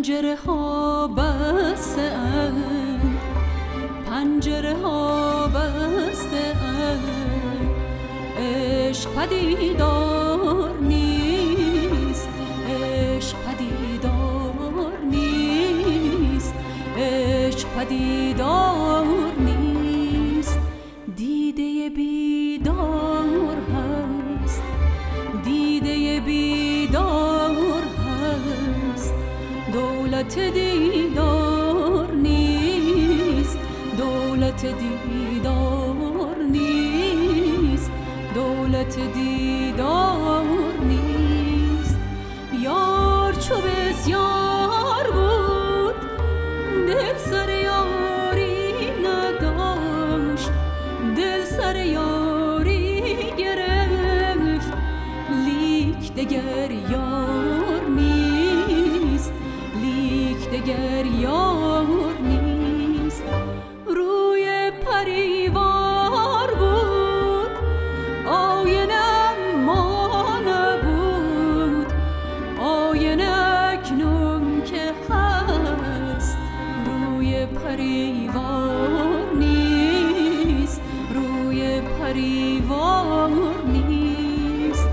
پنجره ها بسته اند، پنجره ها بسته اند، عشق پدیدار نیست، عشق پدیدار نیست، عشق پدیدار نیست. دیده بیدار هست، دیده بیدار هست، دولت دیدار نیست، دولت دیدار نیست، دولت دیدار نیست. یار چو بسیار بود دل سر یاری نداشت، دل سر یاری گرفت لیک دگر یار نیست، لیک دگر یار نیست. روی پریوار بود آینه ما نبود، آینه اکنون که هست روی پریوار نیست، روی پریوار نیست.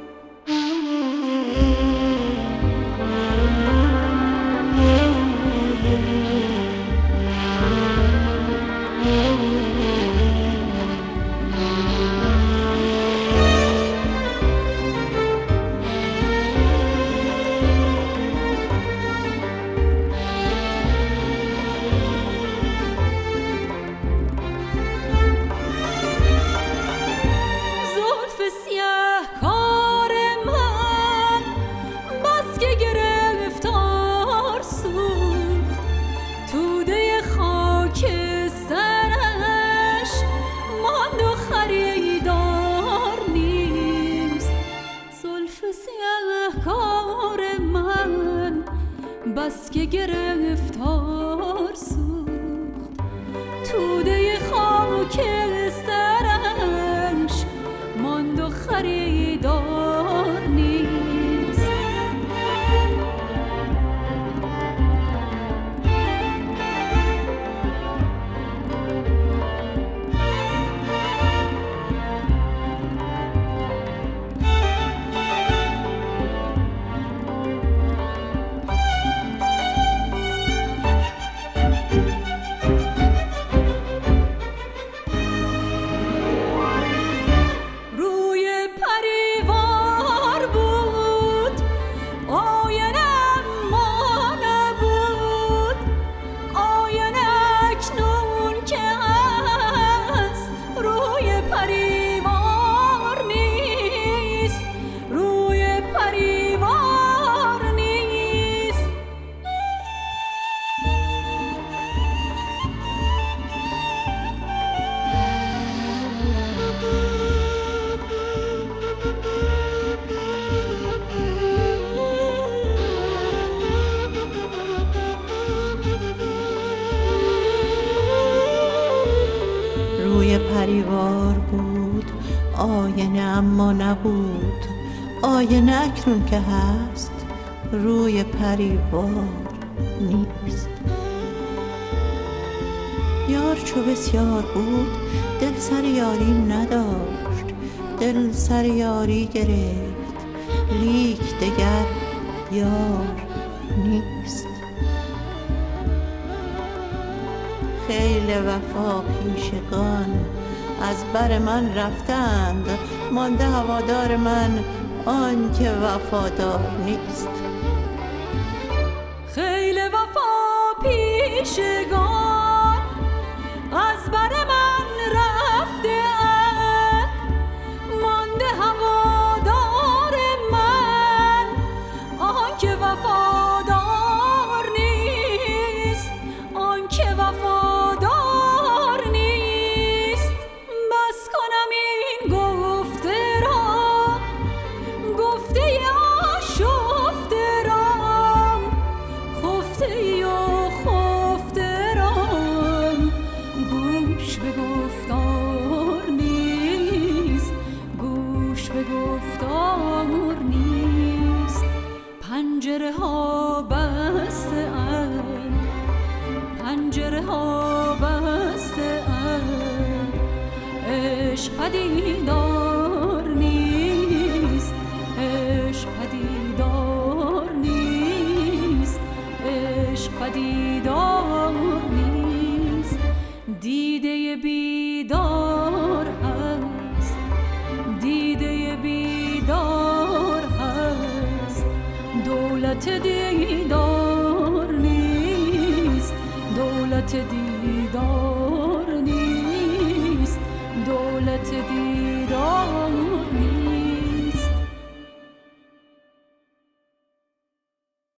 بس که گرفتار سوخت توده خاک سرش، ماند و خریدار نیست. پریوار بود آینه اما نبود، آینه اکنون که هست روی پریوار نیست. یار چو بسیار بود دل سر یاری نداشت، دل سر یاری گرفت لیک دگر یار نیست. خیل وفا پیشگان از بر من رفتند، مانده هوادار من آن که وفادار نیست. خیل وفا پیشگان از بر من رفتند، مانده هوادار من آن که وفادار نیست، آن که وفادار نیست. بس کنم این گفته را، گفته آشفته را، خفته و خفته را، گوش به دولت دیدار نیست، دولت دیدار